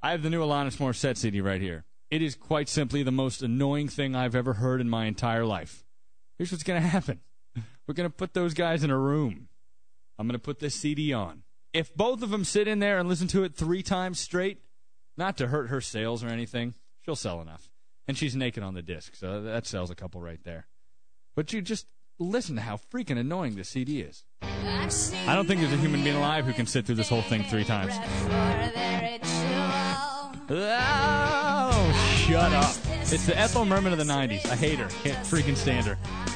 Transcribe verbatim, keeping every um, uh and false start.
I have the new Alanis Morissette C D right here. It is quite simply the most annoying thing I've ever heard in my entire life. Here's what's going to happen. We're going to put those guys in a room. I'm going to put this C D on. If both of them sit in there and listen to it three times straight, not to hurt her sales or anything, she'll sell enough. And she's naked on the disc, so that sells a couple right there. But you just listen to how freaking annoying this C D is. I don't think there's a human being alive who can sit through this whole thing three times. Oh, shut up. It's the Ethel Merman of the nineties. I hate her. Can't freaking stand her.